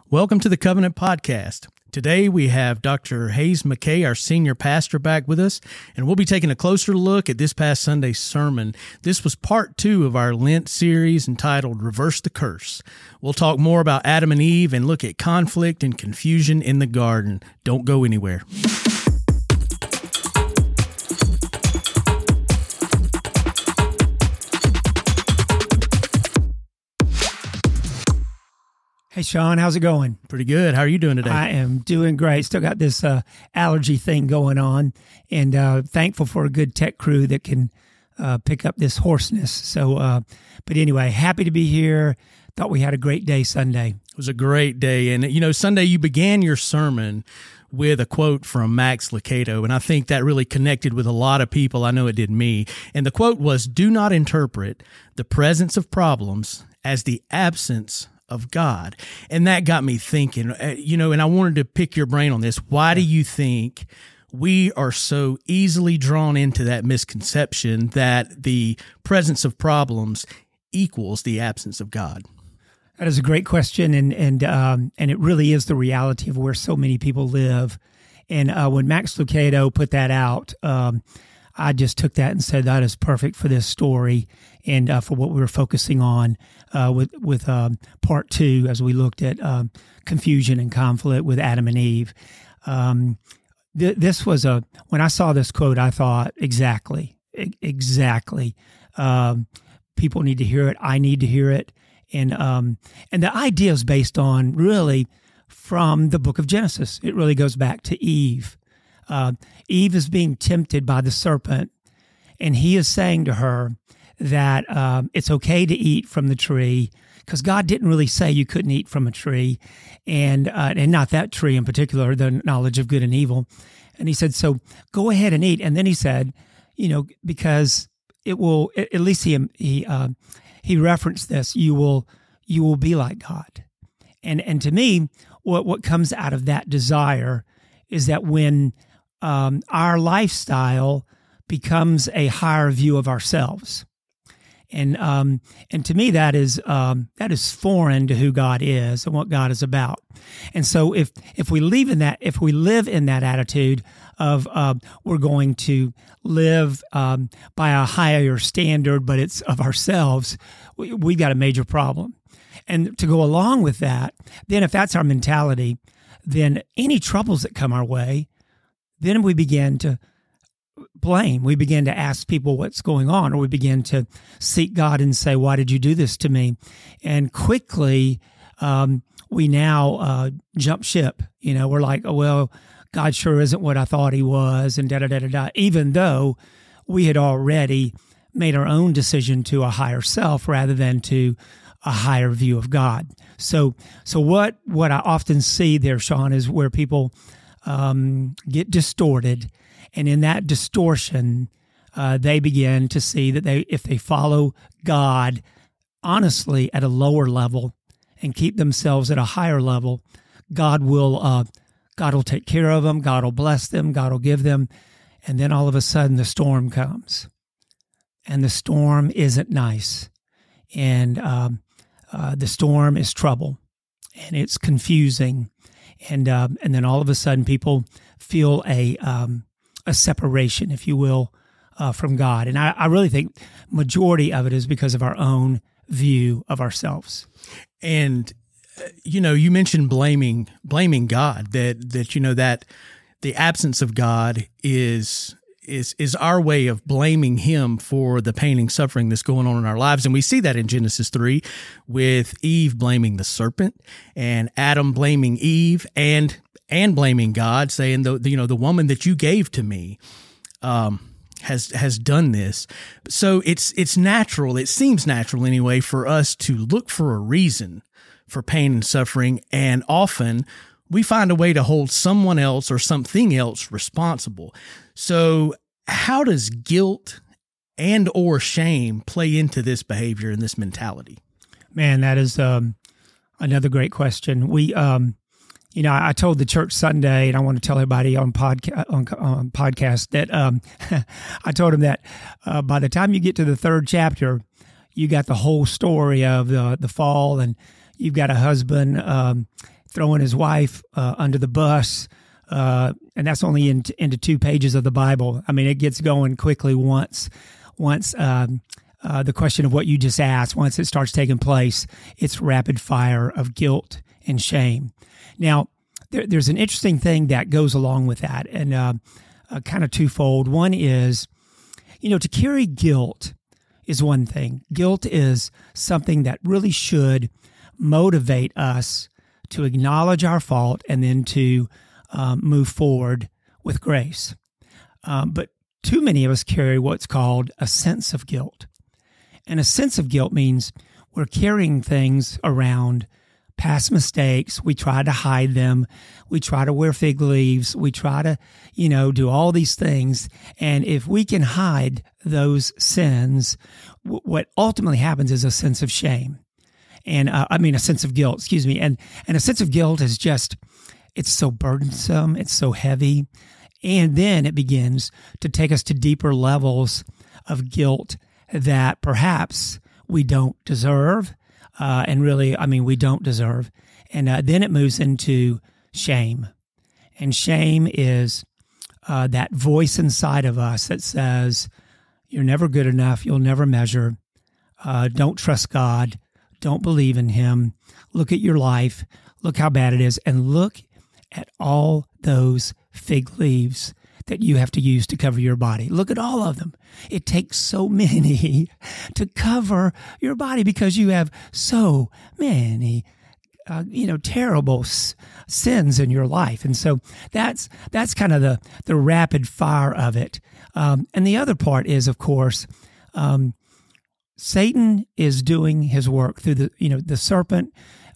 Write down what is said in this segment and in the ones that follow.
Welcome to the Covenant Podcast. Today we have Dr. Hayes McKay, our senior pastor, back with us, and we'll be taking a closer look at this past Sunday's sermon. This was part 2 of our Lent series entitled Reverse the Curse. We'll talk more about Adam and Eve and look at conflict and confusion in the garden. Don't go anywhere. Hey, Sean, how's it going? Pretty good. How are you doing today? I am doing great. Still got this allergy thing going on, and thankful for a good tech crew that can pick up this hoarseness. So, but anyway, happy to be here. Thought we had a great day Sunday. It was a great day. And, you know, Sunday you began your sermon with a quote from Max Lucado, and I think that really connected with a lot of people. I know it did me. And the quote was, "Do not interpret the presence of problems as the absence of God." And that got me thinking, and I wanted to pick your brain on this. Why do you think we are so easily drawn into that misconception that the presence of problems equals the absence of God? That is a great question, and it really is the reality of where so many people live. And when Max Lucado put that out, I just took that and said that is perfect for this story and for what we were focusing on with part 2 as we looked at confusion and conflict with Adam and Eve. This was when I saw this quote, I thought exactly. People need to hear it. I need to hear it, and the idea is based on really from the book of Genesis. It really goes back to Eve. Eve is being tempted by the serpent, and he is saying to her that it's okay to eat from the tree because God didn't really say you couldn't eat from a tree, and not that tree in particular, the knowledge of good and evil. And he said, so go ahead and eat. And then he said, because it will, at least he referenced this, you will be like God. And to me, what comes out of that desire is that when our lifestyle becomes a higher view of ourselves, and to me that is foreign to who God is and what God is about. And so if we live in that attitude of we're going to live by a higher standard, but it's of ourselves, we've got a major problem. And to go along with that, then if that's our mentality, then any troubles that come our way, then we begin to blame. We begin to ask people what's going on, or we begin to seek God and say, why did you do this to me? And quickly, we now jump ship. We're like, oh, well, God sure isn't what I thought he was, and da-da-da-da-da, even though we had already made our own decision to a higher self rather than to a higher view of God. So what I often see there, Sean, is where people get distorted, and in that distortion, they begin to see that if they follow God honestly at a lower level and keep themselves at a higher level, God will take care of them, God will bless them, God will give them, and then all of a sudden the storm comes, and the storm isn't nice, and the storm is trouble, and it's confusing. And then all of a sudden, people feel a separation, if you will, from God. And I really think majority of it is because of our own view of ourselves. And you mentioned blaming God. That the absence of God is our way of blaming him for the pain and suffering that's going on in our lives. And we see that in Genesis 3 with Eve blaming the serpent and Adam blaming Eve and blaming God, saying the woman that you gave to me has done this. So it's natural. It seems natural anyway for us to look for a reason for pain and suffering, and often we find a way to hold someone else or something else responsible. So how does guilt and or shame play into this behavior and this mentality? Man, that is another great question. We, I told the church Sunday, and I want to tell everybody on podcast that I told them that by the time you get to the 3rd chapter, you got the whole story of the fall, and you've got a husband throwing his wife under the bus, and that's only into 2 pages of the Bible. I mean, it gets going quickly once the question of what you just asked, once it starts taking place, it's rapid fire of guilt and shame. Now, there's an interesting thing that goes along with that, and kind of twofold. One is, to carry guilt is one thing. Guilt is something that really should motivate us to acknowledge our fault and then to move forward with grace. But too many of us carry what's called a sense of guilt. And a sense of guilt means we're carrying things around, past mistakes. We try to hide them. We try to wear fig leaves. We try to, do all these things. And if we can hide those sins, what ultimately happens is a sense of shame. And a sense of guilt, excuse me. And a sense of guilt is just, it's so burdensome. It's so heavy. And then it begins to take us to deeper levels of guilt that perhaps we don't deserve. And really, we don't deserve. And then it moves into shame. And shame is that voice inside of us that says, you're never good enough. You'll never measure. Don't trust God. Don't believe in him. Look at your life. Look how bad it is. And look at all those fig leaves that you have to use to cover your body. Look at all of them. It takes so many to cover your body because you have so many, terrible sins in your life. And so that's kind of the rapid fire of it. And the other part is, of course, Satan is doing his work through the serpent,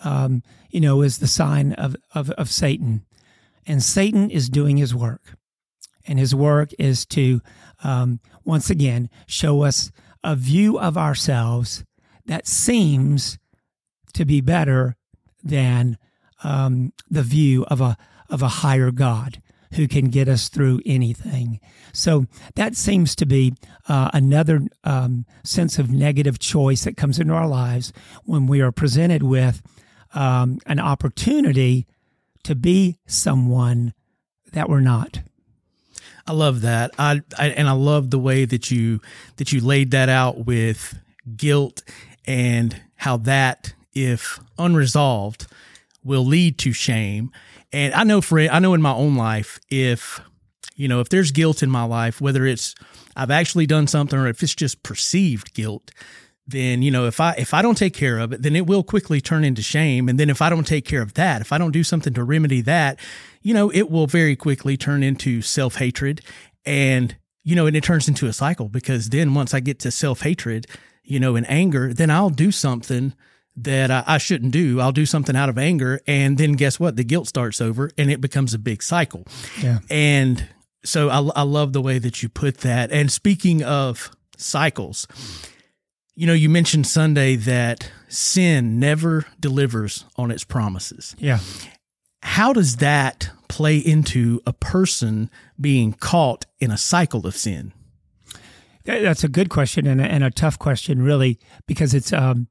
is the sign of Satan. And Satan is doing his work. And his work is to, once again, show us a view of ourselves that seems to be better than the view of a higher God who can get us through anything. So that seems to be another sense of negative choice that comes into our lives when we are presented with an opportunity to be someone that we're not. I love that. I love the way that you laid that out with guilt and how that, if unresolved, will lead to shame. And I know in my own life, if there's guilt in my life, whether it's I've actually done something or if it's just perceived guilt, then, if I don't take care of it, then it will quickly turn into shame. And then if I don't take care of that, if I don't do something to remedy that, it will very quickly turn into self-hatred. And it turns into a cycle, because then once I get to self-hatred, and anger, then I'll do something that I shouldn't do. I'll do something out of anger. And then guess what? The guilt starts over and it becomes a big cycle. Yeah. And so I love the way that you put that. And speaking of cycles, you mentioned Sunday that sin never delivers on its promises. Yeah. How does that play into a person being caught in a cycle of sin? That's a good question and a tough question, really, because it's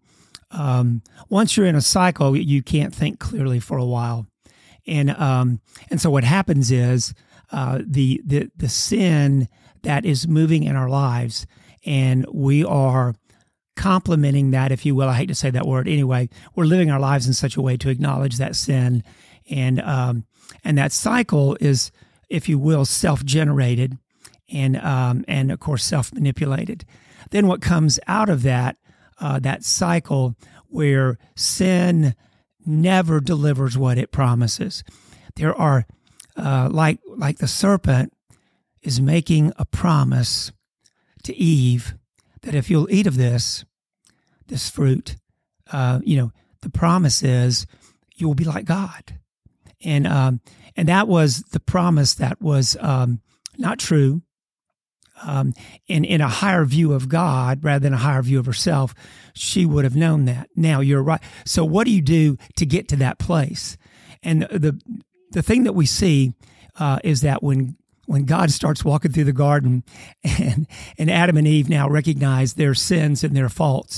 once you're in a cycle, you can't think clearly for a while, and so what happens is the sin that is moving in our lives, and we are complementing that, if you will. I hate to say that word. Anyway, we're living our lives in such a way to acknowledge that sin, and that cycle is, if you will, self-generated and of course self-manipulated. Then what comes out of that cycle where sin never delivers what it promises? There are like the serpent is making a promise to Eve that if you'll eat of this fruit, the promise is you will be like God. And that was the promise that was not true. In a higher view of God rather than a higher view of herself, she would have known that. Now, you're right. So what do you do to get to that place? And the thing that we see is that when God starts walking through the garden and Adam and Eve now recognize their sins and their faults,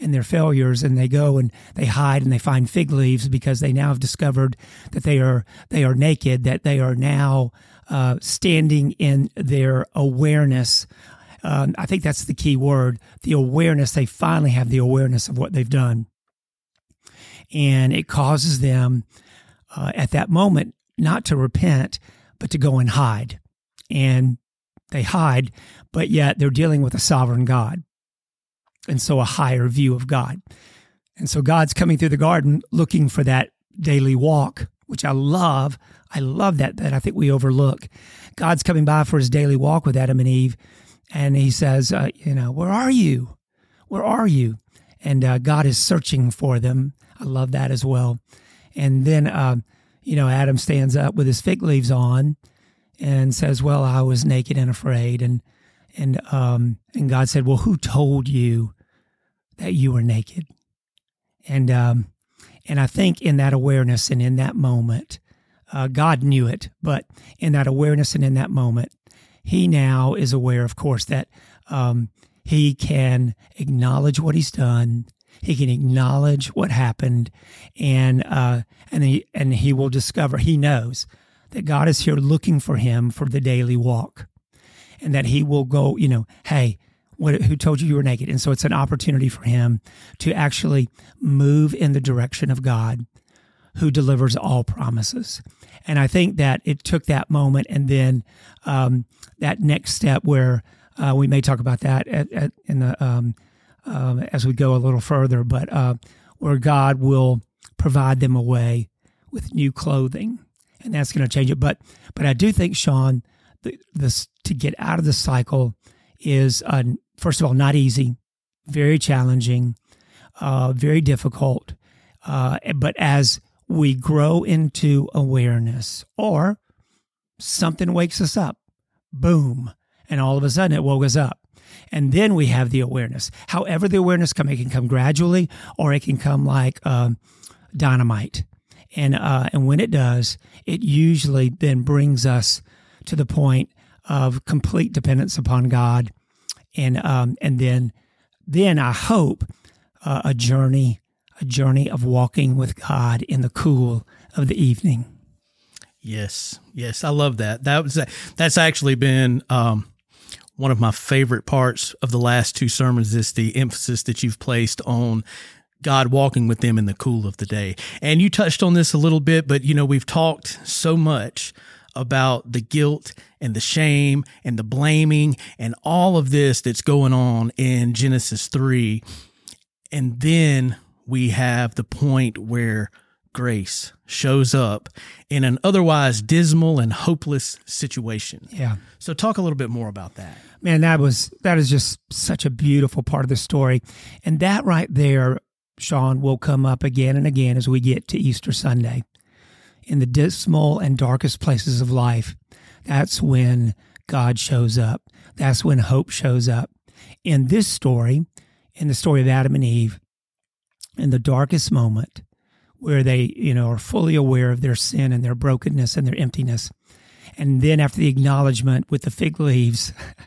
and their failures, and they go and they hide and they find fig leaves because they now have discovered that they are naked, that they are now standing in their awareness. I think that's the key word, the awareness. They finally have the awareness of what they've done. And it causes them at that moment not to repent, but to go and hide. And they hide, but yet they're dealing with a sovereign God. And so a higher view of God. And so God's coming through the garden looking for that daily walk, which I love. I love that I think we overlook. God's coming by for his daily walk with Adam and Eve. And he says, where are you? Where are you? And God is searching for them. I love that as well. And then, Adam stands up with his fig leaves on and says, well, I was naked and afraid. And God said, well, who told you that you were naked? And I think in that awareness and in that moment, God knew it, but in that awareness and in that moment, he now is aware, of course, that he can acknowledge what he's done. He can acknowledge what happened, and he will discover, he knows that God is here looking for him for the daily walk, and that he will go, hey, who told you were naked? And so it's an opportunity for him to actually move in the direction of God, who delivers all promises. And I think that it took that moment and then that next step where we may talk about that as we go a little further, but where God will provide them a way with new clothing, and that's going to change it. But I do think, Sean, this to get out of the cycle is first of all not easy, very challenging, very difficult. But as we grow into awareness, or something wakes us up, boom, and all of a sudden it woke us up. And then we have the awareness. However the awareness comes, it can come gradually, or it can come like dynamite. And when it does, it usually then brings us to the point of complete dependence upon God. And then I hope a journey of walking with God in the cool of the evening. Yes, I love that. That's actually been one of my favorite parts of the last two sermons, is the emphasis that you've placed on God walking with them in the cool of the day. And you touched on this a little bit, but we've talked so much about the guilt and the shame and the blaming and all of this that's going on in Genesis 3. And then we have the point where grace shows up in an otherwise dismal and hopeless situation. Yeah. So talk a little bit more about that. Man, that is just such a beautiful part of the story. And that right there, Sean, will come up again and again as we get to Easter Sunday. In the dismal and darkest places of life, that's when God shows up. That's when hope shows up. In this story, in the story of Adam and Eve, in the darkest moment, where they, are fully aware of their sin and their brokenness and their emptiness. And then after the acknowledgement with the fig leaves,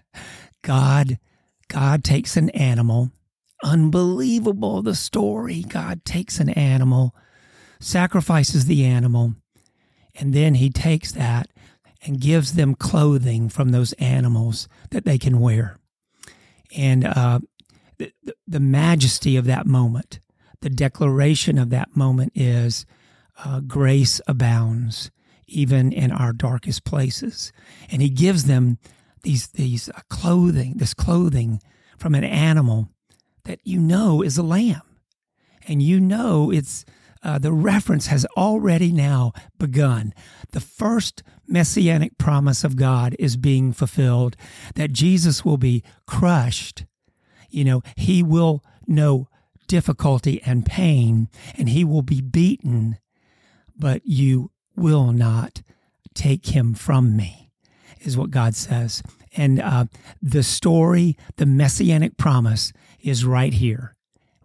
God takes an animal. Unbelievable, the story. God takes an animal, sacrifices the animal, and then he takes that and gives them clothing from those animals that they can wear. And the majesty of that moment, the declaration of that moment is grace abounds even in our darkest places. And he gives them this clothing from an animal that is a lamb. And it's the reference has already now begun. The first messianic promise of God is being fulfilled, that Jesus will be crushed. He will know difficulty and pain, and he will be beaten, but you will not take him from me, is what God says. And the story, the messianic promise is right here,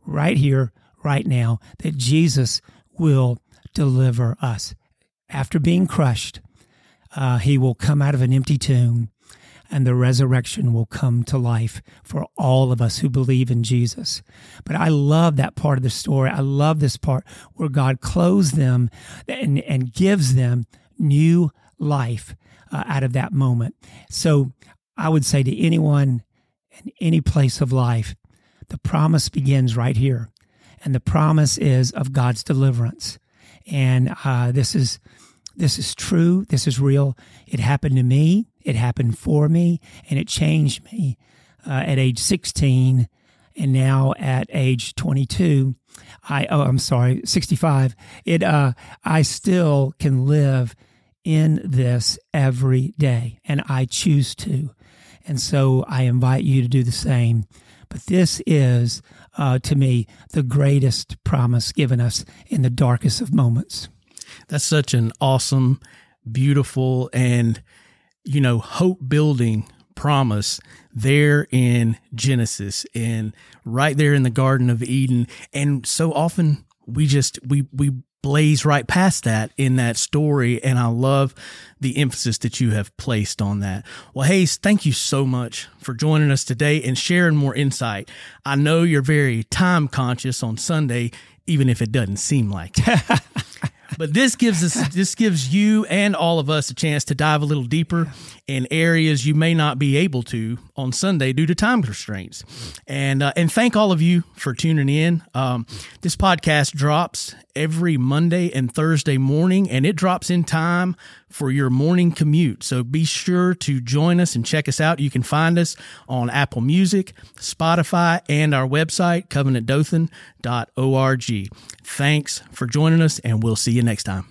right now, that Jesus will deliver us. After being crushed, he will come out of an empty tomb, and the resurrection will come to life for all of us who believe in Jesus. But I love that part of the story. I love this part where God clothes them and gives them new life out of that moment. So I would say to anyone in any place of life, the promise begins right here. And the promise is of God's deliverance. And this is true. This is real. It happened to me. It happened for me. And it changed me at age 16. And now at age 22, 65. I still can live in this every day. And I choose to. And so I invite you to do the same. But this is, to me, the greatest promise given us in the darkest of moments. That's such an awesome, beautiful, and, hope-building promise there in Genesis and right there in the Garden of Eden. And so often we blaze right past that in that story. And I love the emphasis that you have placed on that. Well, Hayes, thank you so much for joining us today and sharing more insight. I know you're very time conscious on Sunday, even if it doesn't seem like it. But this gives you and all of us a chance to dive a little deeper in areas you may not be able to on Sunday due to time constraints. And thank all of you for tuning in. This podcast drops every Monday and Thursday morning, and it drops in time for your morning commute. So be sure to join us and check us out. You can find us on Apple Music, Spotify, and our website, covenantdothan.org. Thanks for joining us, and we'll see you next time.